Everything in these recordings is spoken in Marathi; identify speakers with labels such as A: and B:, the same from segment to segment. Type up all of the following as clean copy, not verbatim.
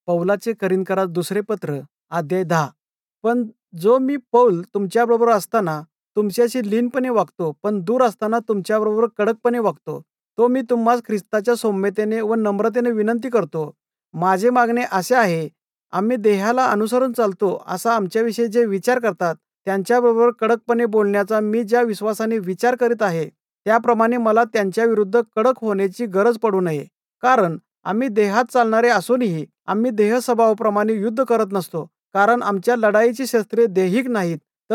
A: पौलाचे करिंथकरास दुसरे पत्र अध्याय 10. पण जो मी पौल तुमच्याबरोबर असताना तुमच्याशी लीनपणे वागतो, पण दूर असताना तुमच्याबरोबर कडकपणे वागतो, तो मी तुम्हास ख्रिस्ताच्या सौम्यतेने व नम्रतेने विनंती करतो. माझे मागणे असे आहे, आम्ही देहाला अनुसरून चालतो असा आमच्याविषयी जे विचार करतात, त्यांच्याबरोबर कडकपणे बोलण्याचा मी ज्या विश्वासाने विचार करीत आहे, त्याप्रमाणे मला त्यांच्याविरुद्ध कडक होण्याची गरज पडू नये. कारण आम्ही देहात चालणारे असूनही आम्ही देह स्वभावाप्रमाणे युद्ध करत नसतो. कारण आमच्या लढाईची शस्त्रे देहिक नाहीत,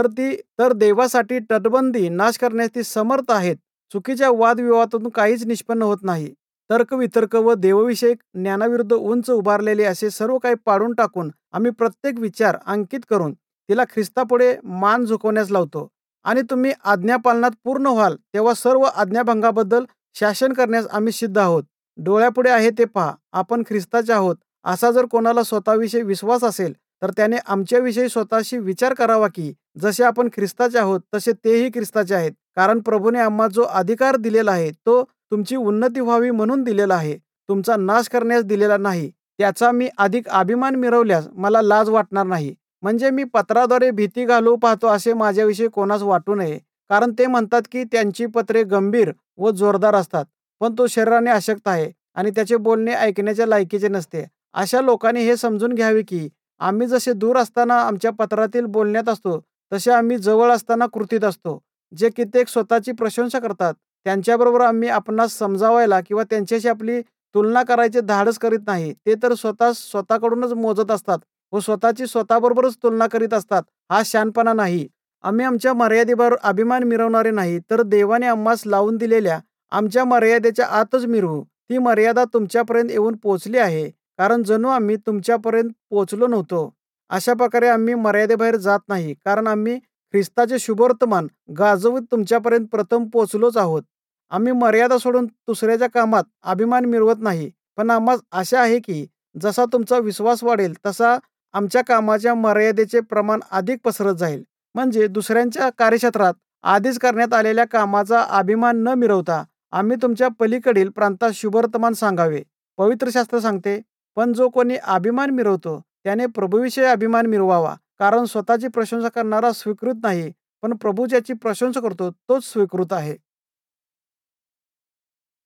A: तर देवासाठी तटबंदी नाश करण्यास ती समर्थ आहेत. चुकीच्या वादविवादातून काहीच निष्पन्न होत नाही. तर्कवितर्क व देवविषयक ज्ञानाविरुद्ध उंच उभारलेले असे सर्व काही पाडून टाकून आम्ही प्रत्येक विचार अंकित करून तिला ख्रिस्तापुढे मान झुकवण्यास लावतो. आणि तुम्ही आज्ञापालनात पूर्ण व्हाल तेव्हा सर्व आज्ञाभंगाबद्दल शासन करण्यास आम्ही सिद्ध आहोत. डोळ्यापुढे आहे ते पहा, आपण ख्रिस्ताचे आहोत असा जर कोणाला स्वतःविषयी विश्वास असेल, तर त्याने आमच्याविषयी स्वतःशी विचार करावा की जसे आपण ख्रिस्ताचे आहोत तसे तेही ख्रिस्ताचे आहेत. कारण प्रभूने आम्हाला जो अधिकार दिलेला आहे तो तुमची उन्नती व्हावी म्हणून दिलेला आहे, तुमचा नाश करण्यास दिलेला नाही. त्याचा मी अधिक अभिमान मिरवल्यास मला लाज वाटणार नाही. म्हणजे मी पत्राद्वारे भीती घालू पाहतो असे माझ्याविषयी कोणास वाटू नये. कारण ते म्हणतात की त्यांची पत्रे गंभीर व जोरदार असतात, पण तो शरीराने अशक्त आहे आणि त्याचे बोलणे ऐकण्याच्या लायकीचे नसते. अशा लोकांनी हे समजून घ्यावे की आम्ही जसे दूर असताना आमच्या पत्रातील बोलण्यात असतो, तसे आम्ही जवळ असताना कृतीत असतो. जे कित्येक स्वतःची प्रशंसा करतात, त्यांच्याबरोबर आम्ही आपणास समजावायला किंवा त्यांच्याशी आपली तुलना करायचे धाडस करीत नाही. ते तर स्वतःकडूनच मोजत असतात व स्वतःची स्वतःबरोबरच तुलना करीत असतात. हा शहाणपणा नाही. आम्ही आमच्या मर्यादेवर अभिमान मिरवणारे नाही, तर देवाने आम्हास लावून दिलेल्या आमच्या मर्यादेच्या आतच मिरवू. ती मर्यादा तुमच्यापर्यंत येऊन पोहोचली आहे, कारण जणू आम्ही तुमच्यापर्यंत पोहोचलो नव्हतो. अशा प्रकारे आम्ही मर्यादेबाहेर जात नाही, कारण आम्ही ख्रिस्ताचे शुभवर्तमान गाजवत तुमच्यापर्यंत प्रथम पोहोचलोच आहोत. आम्ही मर्यादा सोडून दुसऱ्याच्या कामात अभिमान मिरवत नाही, पण आम्हास आशा आहे की जसा तुमचा विश्वास वाढेल तसा आमच्या कामाच्या मर्यादेचे प्रमाण अधिक पसरत जाईल. म्हणजे दुसऱ्यांच्या कार्यक्षेत्रात आधीच करण्यात आलेल्या कामाचा अभिमान न मिरवता आम्ही तुमच्या पलीकडील प्रांतात शुभवर्तमान सांगावे. पवित्र शास्त्र सांगते, पण जो कोणी अभिमान मिरवतो त्याने प्रभूविषयी अभिमान मिरवावा. कारण स्वतःची प्रशंसा करणारा स्वीकृत नाही, पण प्रभू ज्याची प्रशंसा करतो तोच स्वीकृत आहे.